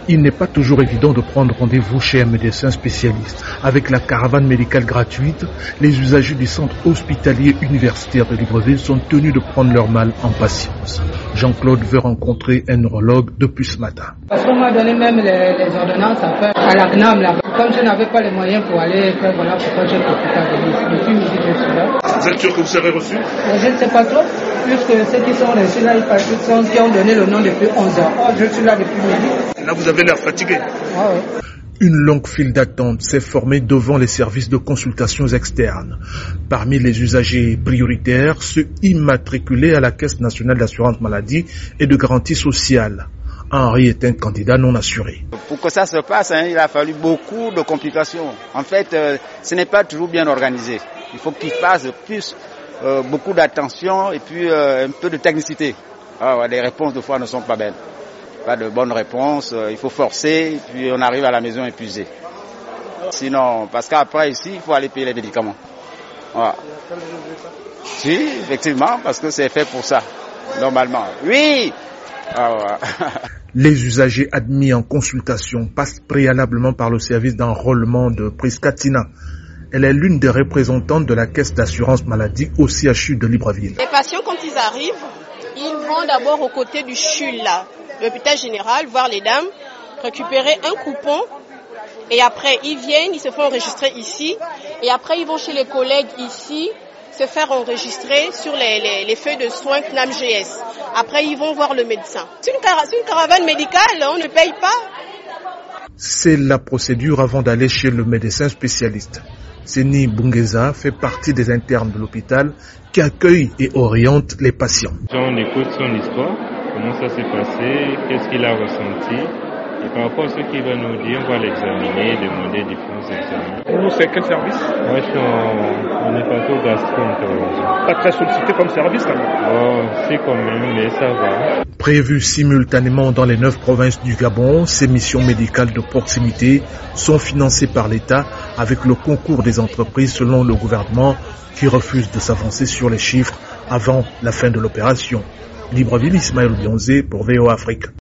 Il n'est pas toujours évident de prendre rendez-vous chez un médecin spécialiste. Avec la caravane médicale gratuite, les usagers du centre hospitalier universitaire de Libreville sont tenus de prendre leur mal en patience. Jean-Claude veut rencontrer un neurologue depuis ce matin. Parce qu'on m'a donné même les ordonnances à la CNAM là. Comme je n'avais pas les moyens pour aller faire, voilà pourquoi j'ai profité de depuis midi je suis là. Vous êtes sûr que vous serez reçu? Je ne sais pas trop, puisque ceux qui sont reçus là, qui ont donné le nom depuis 11 heures. Oh, je suis là depuis midi. Là, vous avez l'air fatigué. Ah, oui. Une longue file d'attente s'est formée devant les services de consultations externes. Parmi les usagers prioritaires, ceux immatriculés à la Caisse nationale d'assurance maladie et de garantie sociale. Henri est un candidat non assuré. Pour que ça se passe, il a fallu beaucoup de complications. En fait, ce n'est pas toujours bien organisé. Il faut qu'il fasse plus, beaucoup d'attention et puis un peu de technicité. Alors, les réponses de fois ne sont pas belles. Pas de bonnes réponses, il faut forcer, et puis on arrive à la maison épuisé. Sinon, parce qu'après ici, il faut aller payer les médicaments. Voilà. Si, effectivement, parce que c'est fait pour ça, normalement. Oui. Ah, voilà. Les usagers admis en consultation passent préalablement par le service d'enrôlement de Priscatina. Elle est l'une des représentantes de la Caisse d'assurance maladie au CHU de Libreville. Les patients, quand ils arrivent, ils vont d'abord aux côtés du CHUL, là, l'hôpital général, voir les dames, récupérer un coupon, et après ils viennent, ils se font enregistrer ici, et après ils vont chez les collègues ici, se faire enregistrer sur les feuilles de soins CNAM-GS. Après ils vont voir le médecin. C'est une caravane médicale, on ne paye pas. C'est la procédure avant d'aller chez le médecin spécialiste. Seni Bungeza fait partie des internes de l'hôpital qui accueille et oriente les patients. On écoute son histoire, comment ça s'est passé, qu'est-ce qu'il a ressenti. Et par rapport à ce qu'il va nous dire, on va l'examiner, demander différents examens. Pour vous, c'est quel service? Moi, je suis en hépato-gastro-entérologie. Pas très sollicité comme service, quand même. Oh, c'est quand même, mais ça va. Prévues simultanément dans les 9 provinces du Gabon, ces missions médicales de proximité sont financées par l'État avec le concours des entreprises selon le gouvernement qui refuse de s'avancer sur les chiffres avant la fin de l'opération. Libreville, Ismaël Bionzé pour VOA Afrique.